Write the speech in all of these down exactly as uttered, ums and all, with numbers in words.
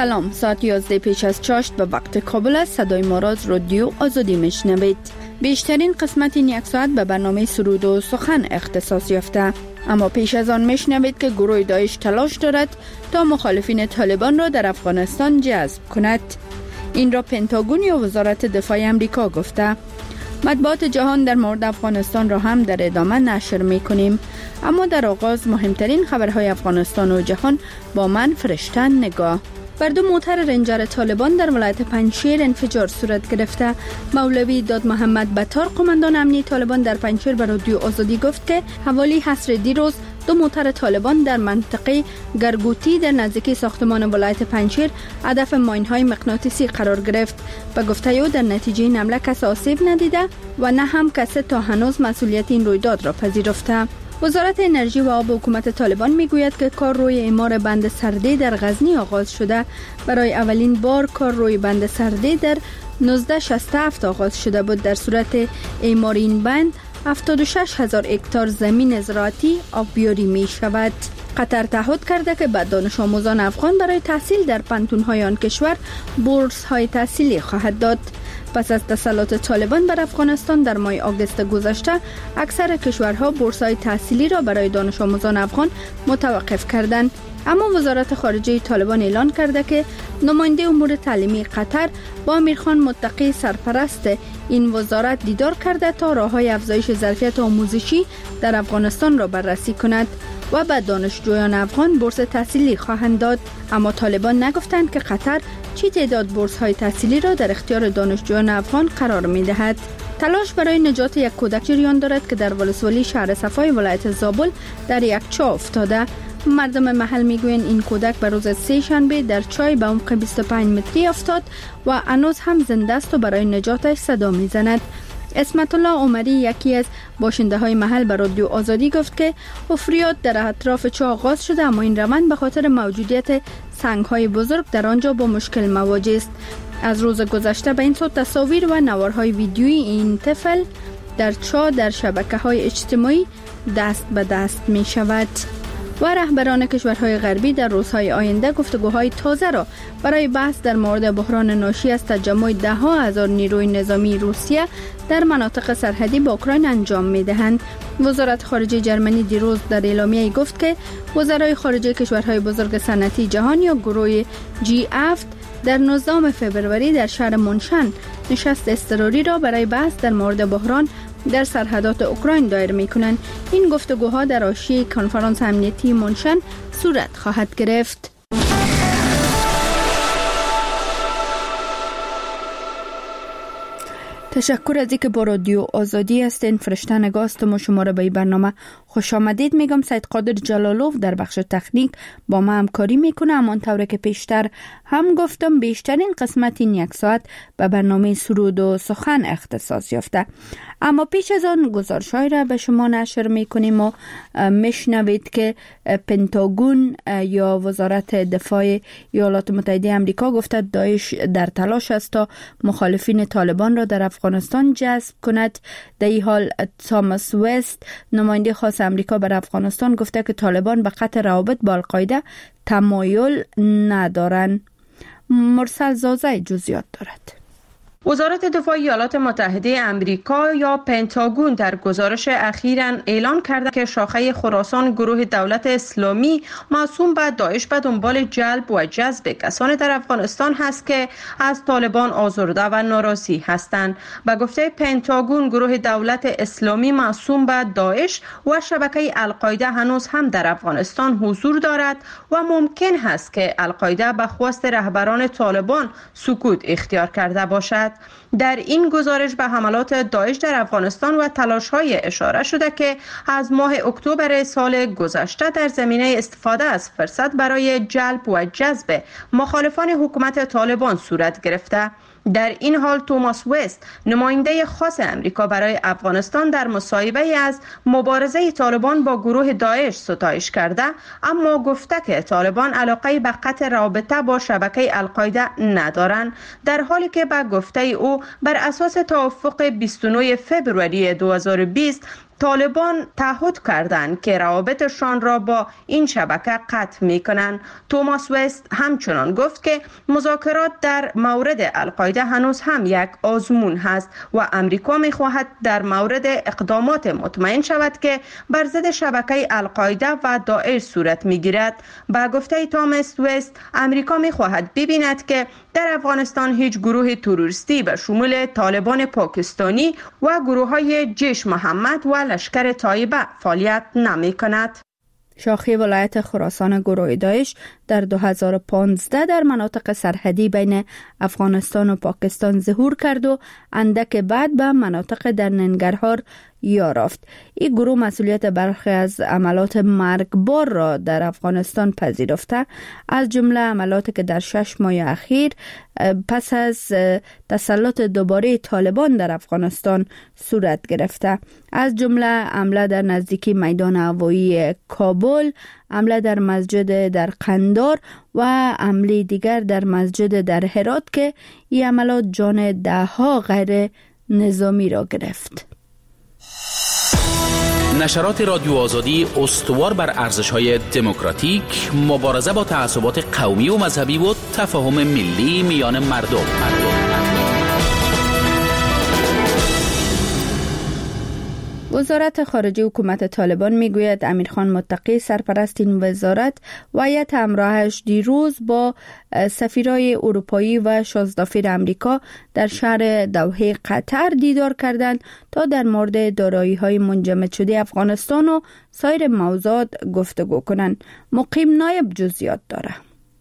سلام، ساعت یازده پیش از چاشت به وقت کابل است. صدای ما را از رادیو آزادی میشنوید. بیشترین قسمت این یک ساعت به برنامه سرود و سخن اختصاص یافته، اما پیش از آن میشنوید که گروه داعش تلاش دارد تا مخالفین طالبان را در افغانستان جذب کند. این را پنتاگون یا وزارت دفاع امریکا گفته. مطبوعات جهان در مورد افغانستان را هم در ادامه نشر میکنیم، اما در آغاز مهمترین خبرهای افغانستان و جهان با من فرشته نگاه. بر دو موتر رنجر طالبان در ولایت پنجشیر انفجار صورت گرفته. مولوی داد محمد بطار قماندان امنیه طالبان در پنجشیر به رادیو آزادی گفت که حوالی عصر دیروز دو موتر طالبان در منطقه گرگوتی در نزدیکی ساختمان ولایت پنجشیر هدف ماین‌های مغناطیسی قرار گرفت. به گفته او در نتیجه این حمله کس آسیب ندیده و نه هم کسی تا هنوز مسئولیت این رویداد را پذیرفته. وزارت انرژی و آب حکومت طالبان میگوید که کار روی اعمار بند سرده در غزنی آغاز شده. برای اولین بار کار روی بند سرده در نوزده شصت و هفت آغاز شده بود. در صورت اعمار این بند هفتاد و شش هزار هکتار زمین زراعتی آبیاری می شود. قطر تعهد کرده که به دانش آموزان افغان برای تحصیل در پانتون‌های آن کشور بورس های تحصیلی خواهد داد. پس از تسلط طالبان بر افغانستان در ماه آگوست گذشته، اکثر کشورها بورس‌های تحصیلی را برای دانش آموزان افغان متوقف کردند. اما وزارت خارجه طالبان اعلان کرده که نماینده امور تعلیمی قطر با امیرخان متقی سرپرست این وزارت دیدار کرده تا راه‌های افزایش ظرفیت آموزشی در افغانستان را بررسی کند و به دانشجویان افغان بورس تحصیلی خواهند داد. اما طالبان نگفتند که قطر چی تعداد بورس های تحصیلی را در اختیار دانشجویان افغان قرار می دهد. تلاش برای نجات یک کودک جریان دارد که در ولسوالی شهر صفای ولایت زابل در یک چاه افتاده. مردم محل میگویند این کودک به روز سه شنبه در چاه به عمق بیست و پنج متری افتاد و هنوز هم زنده است و برای نجاتش صدا میزند. اسمت الله عمری یکی از باشنده های محل به رادیو آزادی گفت که حفریات در اطراف چاه آغاز شده، اما این روند به خاطر موجودیت سنگ های بزرگ در آنجا با مشکل مواجه است. از روز گذشته به این صورت تصاویر و نوارهای ویدیویی این طفل در چاه در شبکه های اجتماعی دست به دست می شود. و رهبران کشورهای غربی در روزهای آینده گفتگوهای تازه را برای بحث در مورد بحران ناشی از تجمع ده ها هزار نیروی نظامی روسیه در مناطق سرحدی با اوکراین انجام می دهند. وزارت خارجه جرمنی دیروز در اعلامیه گفت که وزرای خارجه کشورهای بزرگ صنعتی جهان یا گروه جی هفت در نوزدهم فوریه در شهر مونشن نشست اضطراری را برای بحث در مورد بحران در سرحدات اوکراین دایر می‌کنند. این گفتگوها در حاشیه کنفرانس امنیتی مونشن صورت خواهد گرفت. تشکر از اینکه با رادیو آزادی هستین. فرشته نگاه هستم و شما را به این برنامه خوش آمدید میگم. سید قادر جلالوف در بخش تکنیک با ما همکاری میکنه. همانطور که پیشتر هم گفتم بیشترین قسمت این یک ساعت به برنامه سرود و سخن اختصاص یافته، اما پیش از آن گزارش‌هایی را به شما نشر میکنیم و میشنوید که پنتاگون یا وزارت دفاع ایالات متحده آمریکا گفته داعش در تلاش است تا مخالفین طالبان را در افغانستان جذب کند. در این حال تاماس وست نماینده خاص آمریکا بر افغانستان گفته که طالبان به قطع روابط با القاعده تمایل ندارند. مرسل زازه جزئیات دارد. وزارت دفاع ایالات متحده آمریکا یا پنتاگون در گزارش اخیراً اعلان کرده که شاخه خراسان گروه دولت اسلامی موسوم به داعش به دنبال جلب و جذب کسان در افغانستان هست که از طالبان آزرده و ناراضی هستند. به گفته پنتاگون گروه دولت اسلامی موسوم به داعش و شبکه القاعده هنوز هم در افغانستان حضور دارد و ممکن است که القاعده به خواست رهبران طالبان سکوت اختیار کرده باشد. در این گزارش به حملات داعش در افغانستان و تلاش‌های اشاره شده که از ماه اکتبر سال گذشته در زمینه استفاده از فرصت برای جلب و جذب مخالفان حکومت طالبان صورت گرفته. در این حال توماس وست نماینده خاص امریکا برای افغانستان در مصاحبه از مبارزه طالبان با گروه داعش ستایش کرده، اما گفته که طالبان علاقه به قطع رابطه با شبکه القاعده ندارند، در حالی که به گفته او بر اساس توافق بیست و نه فوریه دو هزار و بیست طالبان تعهد کردند که روابطشان را با این شبکه قطع می کنند. توماس وست همچنان گفت که مذاکرات در مورد القاعده هنوز هم یک آزمون هست و امریکا می خواهد در مورد اقدامات مطمئن شود که بر ضد شبکه القاعده و داعش صورت می گیرد. با گفته توماس وست، امریکا می خواهد ببیند که در افغانستان هیچ گروه تروریستی به شمول طالبان پاکستانی و گروه های جیش محمد و لشکر طایبه فعالیت نمی کند. شاخه ولایت خراسان گروه داعش در دو هزار و پانزده در مناطق سرحدی بین افغانستان و پاکستان ظهور کرد و اندک بعد به مناطق در ننگرهار یافت. این گروه مسئولیت برخی از عملات مرگبار را در افغانستان پذیرفته، از جمله عملاتی که در شش ماه اخیر پس از تسلط دوباره طالبان در افغانستان صورت گرفته، از جمله حمله در نزدیکی میدان هوایی کابل، حمله در مسجد در قندار و حمله دیگر در مسجد در هرات که این عملات جان ده ها غیر نظامی را گرفت. نشرات رادیو آزادی استوار بر ارزش‌های دموکراتیک، مبارزه با تعصبات قومی و مذهبی و تفاهم ملی میان مردم. وزارت خارجه حکومت طالبان میگوید امیرخان متقی سرپرست این وزارت و هیئت همراهش دیروز با سفیرای اروپایی و شازدافیر امریکا در شهر دوحه قطر دیدار کردند تا در مورد دارایی‌های منجمد شده افغانستان و سایر موضوعات گفتگو کنند. مقیم نایب جزئیات داره.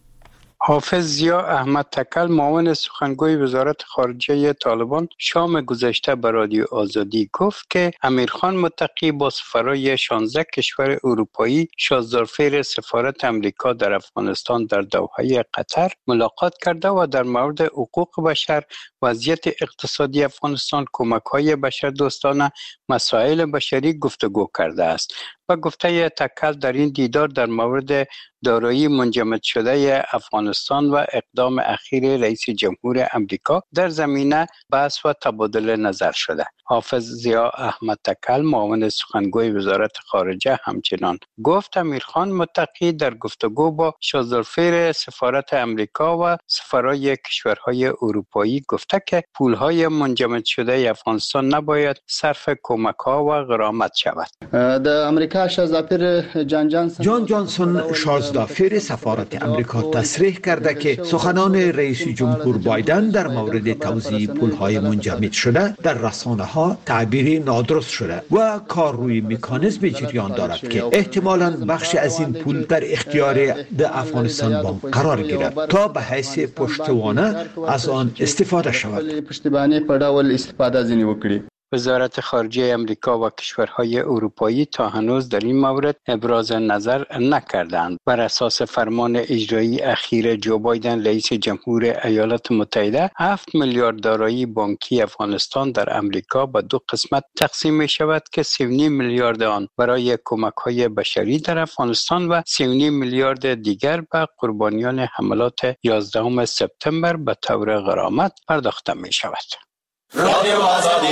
حافظ ضیا احمد تکل معاون سخنگوی وزارت خارجه طالبان شام گذشته به رادیو آزادی گفت که امیرخان متقی با سفرای شانزده کشور اروپایی شازدارفیر سفارت امریکا در افغانستان در دوحه قطر ملاقات کرده و در مورد حقوق بشر، وضعیت اقتصادی افغانستان، کمک‌های بشردوستانه، مسائل بشری گفتگو کرده است. و گفته تکل در این دیدار در مورد دارایی منجمد شده افغانستان و اقدام اخیر رئیس جمهور امریکا در زمینه بحث و تبادل نظر شده. حافظ ضیا احمد تکل معاون سخنگوی وزارت خارجه همچنان گفت امیرخان متقی در گفتگو با شازدارفیر سفارت امریکا و سفرای کشورهای اروپایی گفته که پولهای منجمد شده افغانستان نباید صرف کمک‌ها و غرامت شود. در امریکا شازدافیر جان جانسون جان جانسون شازدافیر سفارت امریکا تصریح کرده که سخنان رئیس جمهور بایدن در مورد توزیع پولهای منجمد شده در رسانه ها تعبیری نادرست شده و کار روی مکانیزم جریان دارد که احتمالاً بخش از این پول در اختیار ده افغانستان بانک قرار گیرد تا به حیث پشتوانه از آن استفاده شود. پشتیبانی په ډول استفاده ځینې وکړي. وزارت خارجه امریکا و کشورهای اروپایی تا هنوز در این مورد ابراز نظر نکردند. بر اساس فرمان اجرایی اخیر جو بایدن رئیس جمهور ایالات متحده، هفت میلیارد دارایی بانکی افغانستان در امریکا به دو قسمت تقسیم می شود که سی و نیم میلیارد آن برای کمک‌های بشری در افغانستان و سی و نیم میلیارد دیگر به قربانیان حملات یازدهم سپتامبر به طور غرامت پرداخته می شود. رادیو آزادی.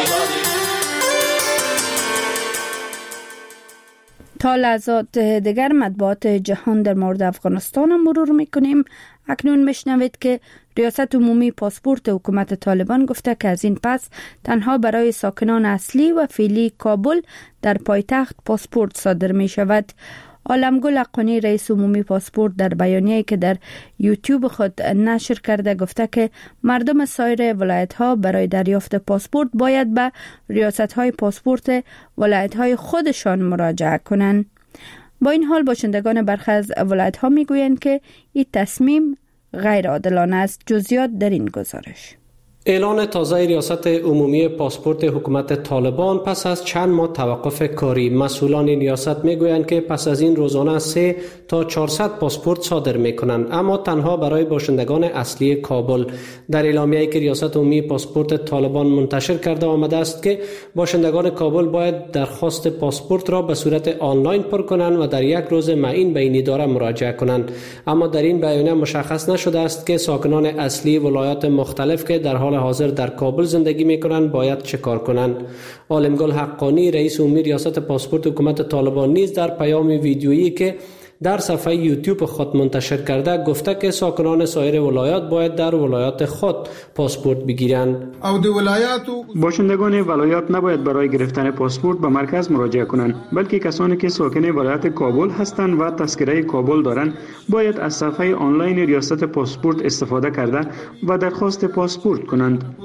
تا لحظات دیگر مطبوعات جهان در مورد افغانستان مرور میکنیم. اکنون میشنوید که ریاست عمومی پاسپورت حکومت طالبان گفته که از این پس تنها برای ساکنان اصلی و فعلی کابل در پایتخت پاسپورت صادر می شود. عالمگل حقانی رئیس عمومی پاسپورت در بیانیه‌ای که در یوتیوب خود نشر کرده گفته که مردم سایر ولایت‌ها برای دریافت پاسپورت باید به ریاست‌های پاسپورت ولایت‌های خودشان مراجعه کنند. با این حال باشندگان برخی از ولایت‌ها می‌گویند که این تصمیم غیر عادلانه است. جزئیات در این گزارش. اعلان تازه ریاست عمومی پاسپورت حکومت طالبان پس از چند ماه توقف کاری. مسئولان این ریاست میگویند که پس از این روزانه سه تا چهارصد پاسپورت صادر میکنند، اما تنها برای باشندگان اصلی کابل. در اعلامیه‌ای که ریاست عمومی پاسپورت طالبان منتشر کرده آمده است که باشندگان کابل باید درخواست پاسپورت را به صورت آنلاین پر کنند و در یک روز معین به این اداره مراجعه کنند. اما در این بیانیه مشخص نشده است که ساکنان اصلی ولایات مختلف که در حال حال حاضر در کابل زندگی میکنند باید چه کار کنند. عالمگل حقانی رئیس عمومی ریاست پاسپورت حکومت طالبان نیز در پیام ویدیویی که در صفحه یوتیوب خود منتشر کرده گفته که ساکنان سایر ولایات باید در ولایات خود پاسپورت بگیرند. باشندگان ولایات نباید برای گرفتن پاسپورت به مرکز مراجعه کنند، بلکه کسانی که ساکن ولایت کابل هستند و تذکره کابل دارند باید از صفحه آنلاین ریاست پاسپورت استفاده کرده و درخواست پاسپورت کنند.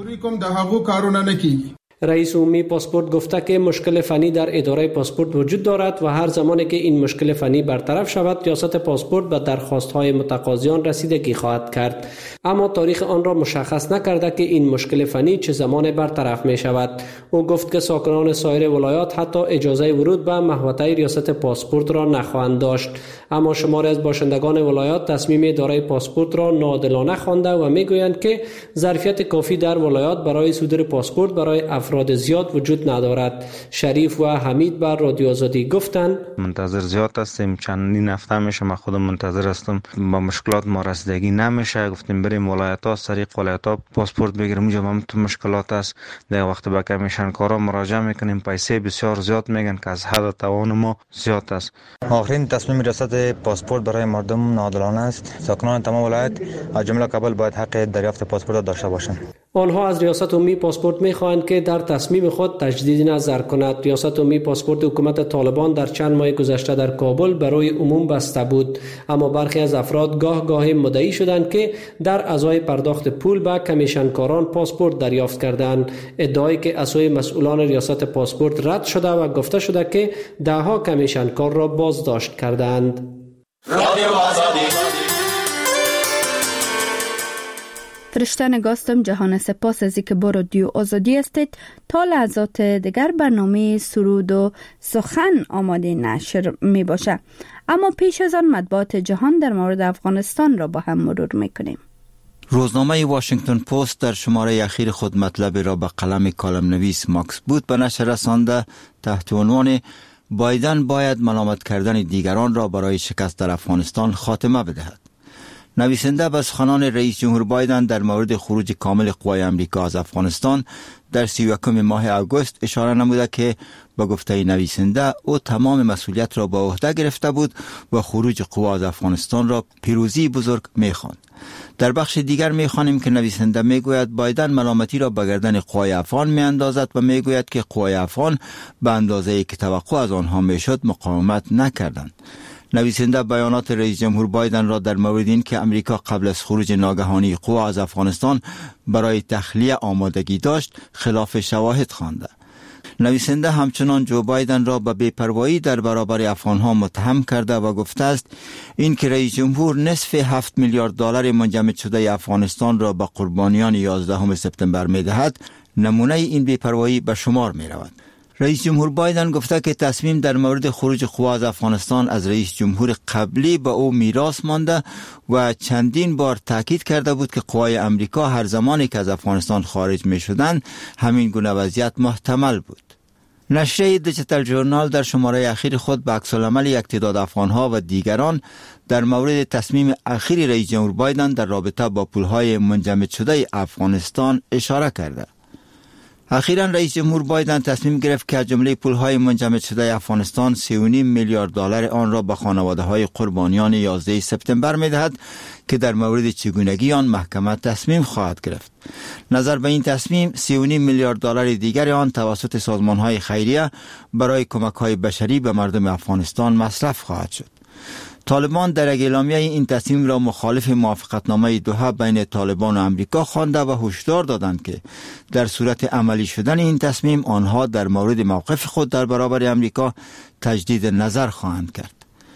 رئیس عمومی پاسپورت گفته که مشکل فنی در اداره پاسپورت وجود دارد و هر زمانی که این مشکل فنی برطرف شود ریاست پاسپورت به درخواست‌های متقاضیان رسیدگی خواهد کرد، اما تاریخ آن را مشخص نکرده که این مشکل فنی چه زمان برطرف می شود. او گفت که ساکنان سایر ولایات حتی اجازه ورود به محوطه ریاست پاسپورت را نخواهند داشت، اما شماری از باشندگان ولایات تصمیم اداره پاسپورت را ناعادلانه خوانده و میگویند که ظرفیت کافی در ولایات برای صدور پاسپورت برای افراد زیاد وجود ندارد. شریف و حمید بر رادیو آزادی گفتند منتظر زیاد هستیم، چندین هفته میشه من خودم منتظر هستم، با مشکلات ما رسیدگی نمیشه. گفتیم بریم ولایت ها سریع ولایت ها پاسپورت بگیریم، اونجا هم تو مشکلات است. در وقت به کمیشن کارا مراجعه میکنیم، پیسه بسیار زیاد میگن که از حد توان ما زیاد است. آخرین تصمیم ریاست پاسپورت برای مردم ناعادلانه است. ساکنان تمام ولایت از جمله کابل باید حق دریافت پاسپورت داشته باشند. آنها از ریاست عمومی پاسپورت می‌خواهند که در تصمیم خود تجدید نظر کند. ریاست عمومی پاسپورت حکومت طالبان در چند ماه گذشته در کابل برای عموم بسته بود، اما برخی از افراد گاه گاه مدعی شدند که در ازای پرداخت پول به کمیشنکاران پاسپورت دریافت کردند، ادعایی که از سوی مسئولان ریاست پاسپورت رد شده و گفته شده که دهها کمیشنکار را بازداشت کردند. فرشته گاستم جهان سپاس از اینکه با رادیو آزادی هستید. تا لحظات دیگر برنامه سرود و سخن آماده نشر می باشه، اما پیش از آن مطبوعات جهان در مورد افغانستان را با هم مرور می کنیم. روزنامه واشنگتن پست در شماره اخیر خود مطلب را به قلم کالم نویس ماکس بوت به نشر رسانده تحت عنوان بایدن باید ملامت کردن دیگران را برای شکست در افغانستان خاتمه بدهد. نویسنده به سخنان رئیس جمهور بایدن در مورد خروج کامل قوای امریکا از افغانستان در سی و یکم ماه آگوست اشاره نموده که با گفته نویسنده او تمام مسئولیت را به عهده گرفته بود و خروج قوا از افغانستان را پیروزی بزرگ می‌خواند. در بخش دیگر می‌خوانیم که نویسنده میگوید بایدن ملامتی را به گردن قوای افغان میاندازد و میگوید که قوای افغان به اندازه‌ای که توقع از آنها میشد مقاومت نکردند. نویسنده بیانات رئیس جمهور بایدن را در مورد این که امریکا قبل از خروج ناگهانی قوا از افغانستان برای تخلیه آمادگی داشت خلاف شواهد خوانده. نویسنده همچنان جو بایدن را به بی‌پروایی در برابر افغانها متهم کرده و گفته است این که رئیس جمهور نصف هفت میلیارد دلار منجمد شده افغانستان را به قربانیان یازدهم سپتامبر می‌دهد نمونه این بی‌پروایی به شمار می‌رود. رئیس جمهور بایدن گفته که تصمیم در مورد خروج قوا از افغانستان از رئیس جمهور قبلی به او میراث مانده و چندین بار تاکید کرده بود که قوای امریکا هر زمانی که از افغانستان خارج می شدند همین گونه وضعیت محتمل بود. نشریه دیجیتال ژورنال در شماره اخیر خود به عکس‌العمل یک تعداد افغانها و دیگران در مورد تصمیم اخیر رئیس جمهور بایدن در رابطه با پولهای منجمد شده افغانستان اشاره کرده. اخیراً رئیس جمهور بایدن تصمیم گرفت که از جمله پولهای منجمد شده افغانستان سه و نیم میلیارد دلار آن را به خانواده‌های قربانیان یازده سپتامبر می‌دهد که در مورد چگونگی آن محکمه تصمیم خواهد گرفت. نظر به این تصمیم سه و نیم میلیارد دلار دیگر آن توسط سازمان‌های خیریه برای کمک‌های بشری به مردم افغانستان مصرف خواهد شد. طالبان در اعلامیه این تصمیم را مخالف موافقتنامه دوحه بین طالبان و امریکا خوانده و هشدار دادند که در صورت عملی شدن این تصمیم آنها در مورد موقف خود در برابر امریکا تجدید نظر خواهند کرد.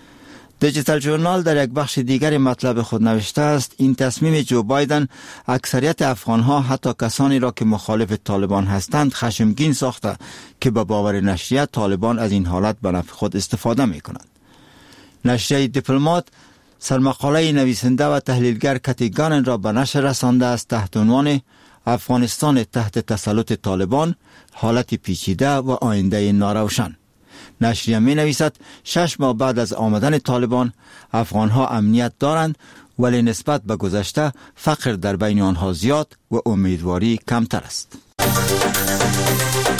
دیجیتال ژورنال در یک بخش دیگر مطلب خود نوشته است این تصمیم جو بایدن اکثریت افغانها حتی کسانی را که مخالف طالبان هستند خشمگین ساخته که به باور نشریه طالبان از این حالت به نفع خود استفاده می کنند. نشریه دیپلمات سرمقاله نویسنده و تحلیلگر کتی گانن را به نشر رسانده است تحت عنوان افغانستان تحت تسلط طالبان، حالت پیچیده و آینده ناروشن. نشریه می نویسد شش ماه بعد از آمدن طالبان افغانها امنیت دارند ولی نسبت به گذشته فقر در بین آنها زیاد و امیدواری کمتر است.